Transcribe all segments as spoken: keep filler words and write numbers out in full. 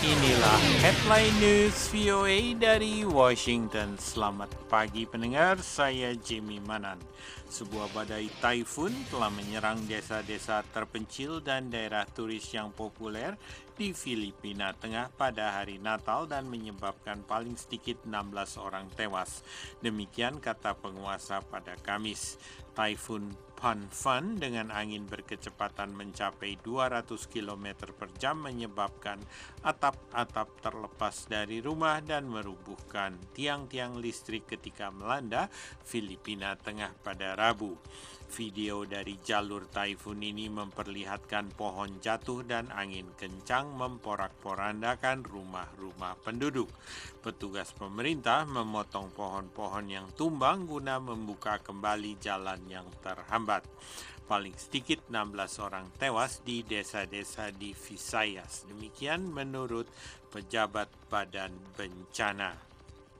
Inilah headline news V O A dari Washington. Selamat pagi pendengar, saya Jimmy Manan. Sebuah badai taifun telah menyerang desa-desa terpencil dan daerah turis yang populer di Filipina Tengah pada hari Natal dan menyebabkan paling sedikit enam belas orang tewas. Demikian kata penguasa pada Kamis. Taifun Phanphan dengan angin berkecepatan mencapai dua ratus kilometer per jam menyebabkan atap-atap terlepas dari rumah dan merubuhkan tiang-tiang listrik ketika melanda Filipina Tengah pada Rabu. Video dari jalur taifun ini memperlihatkan pohon jatuh dan angin kencang memporak-porandakan rumah-rumah penduduk. Petugas pemerintah memotong pohon-pohon yang tumbang guna membuka kembali jalan yang terhambat. Paling sedikit enam belas orang tewas di desa-desa di Visayas. Demikian menurut pejabat Badan Bencana.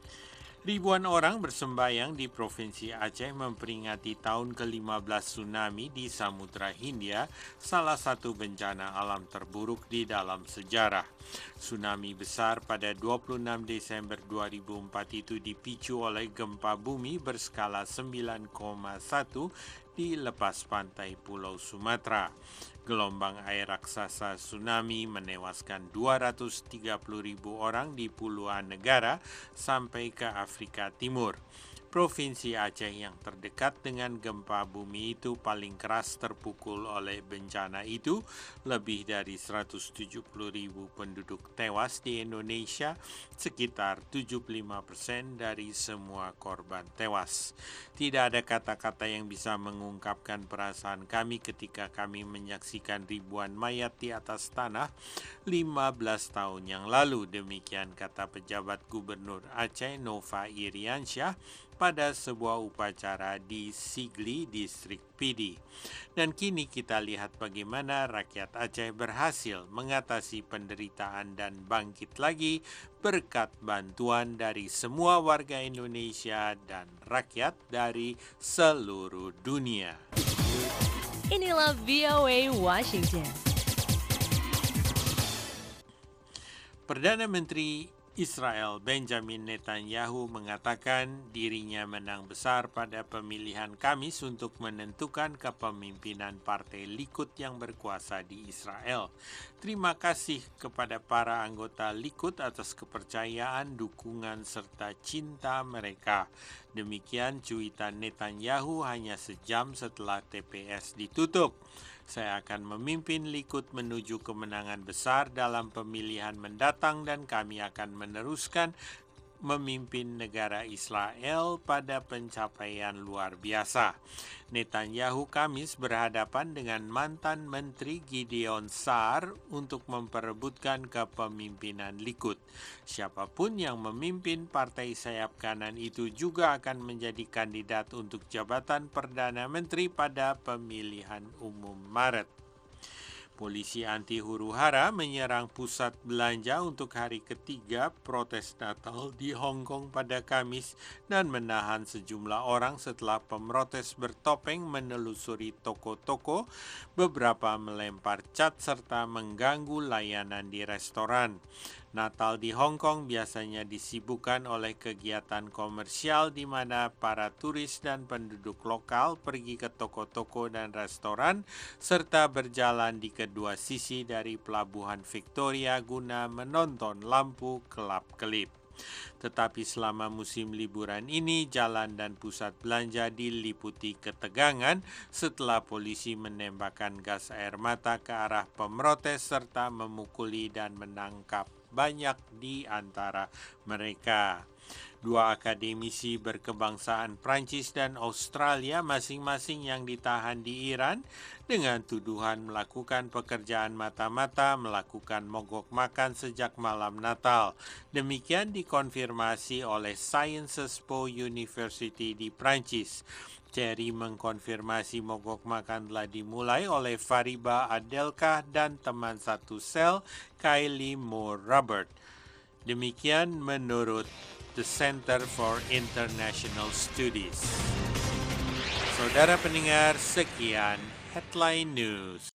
Ribuan orang bersembayang di Provinsi Aceh memperingati tahun ke lima belas tsunami di Samudra Hindia, salah satu bencana alam terburuk di dalam sejarah. Tsunami besar pada dua puluh enam Desember dua ribu empat itu dipicu oleh gempa bumi berskala sembilan koma satu di lepas pantai Pulau Sumatera. Gelombang air raksasa tsunami menewaskan dua ratus tiga puluh ribu orang di puluhan negara sampai ke Afrika Timur. Provinsi Aceh yang terdekat dengan gempa bumi itu paling keras terpukul oleh bencana itu. Lebih dari seratus tujuh puluh ribu penduduk tewas di Indonesia, sekitar tujuh puluh lima persen dari semua korban tewas. Tidak ada kata-kata yang bisa mengungkapkan perasaan kami ketika kami menyaksikan ribuan mayat di atas tanah lima belas tahun yang lalu. Demikian kata pejabat Gubernur Aceh Nova Iriansyah pada sebuah upacara di Sigli, distrik Pidi. Dan kini kita lihat bagaimana rakyat Aceh berhasil mengatasi penderitaan dan bangkit lagi berkat bantuan dari semua warga Indonesia dan rakyat dari seluruh dunia. Inilah V O A Washington. Perdana Menteri Israel Benjamin Netanyahu mengatakan dirinya menang besar pada pemilihan Kamis untuk menentukan kepemimpinan Partai Likud yang berkuasa di Israel. Terima kasih kepada para anggota Likud atas kepercayaan, dukungan, serta cinta mereka. Demikian cuitan Netanyahu hanya sejam setelah T P S ditutup. Saya akan memimpin Likud menuju kemenangan besar dalam pemilihan mendatang dan kami akan meneruskan memimpin negara Israel pada pencapaian luar biasa. Netanyahu Kamis berhadapan dengan mantan Menteri Gideon Sa'ar untuk memperebutkan kepemimpinan Likud. Siapapun yang memimpin partai sayap kanan itu juga akan menjadi kandidat untuk jabatan Perdana Menteri pada pemilihan umum Maret. Polisi anti huru-hara menyerang pusat belanja untuk hari ketiga protes Natal di Hong Kong pada Kamis dan menahan sejumlah orang setelah pemrotes bertopeng menelusuri toko-toko, beberapa melempar cat serta mengganggu layanan di restoran. Natal di Hong Kong biasanya disibukkan oleh kegiatan komersial di mana para turis dan penduduk lokal pergi ke toko-toko dan restoran serta berjalan di kedua sisi dari Pelabuhan Victoria guna menonton lampu kelap-kelip. Tetapi selama musim liburan ini, jalan dan pusat belanja diliputi ketegangan setelah polisi menembakkan gas air mata ke arah pemrotes serta memukuli dan menangkap banyak di antara mereka. Dua akademisi berkebangsaan Prancis dan Australia masing-masing yang ditahan di Iran dengan tuduhan melakukan pekerjaan mata-mata melakukan mogok makan sejak malam Natal. Demikian dikonfirmasi oleh Sciences Po University di Prancis. Cherry mengkonfirmasi mogok makan telah dimulai oleh Fariba Adelkah dan teman satu sel Kylie Moore Robert. Demikian menurut The Center for International Studies. Saudara pendengar, sekian Headline News.